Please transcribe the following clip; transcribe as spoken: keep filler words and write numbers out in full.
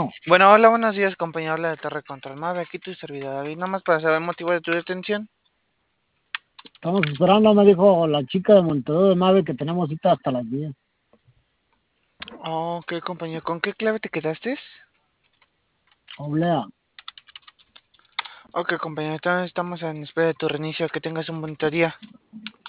Bueno, Bueno, hola, buenos días, compañero. Habla de Torre Control Mave. Aquí tu servidor David. Nada más para saber el motivo de tu detención. estamos esperando, me dijo la chica de Monterrey de Mave que tenemos cita hasta las diez. Oh, ok, compañero. ¿Con qué clave te quedaste? Oblea. Ok, compañero. Entonces estamos en espera de tu reinicio. Que tengas un bonito día.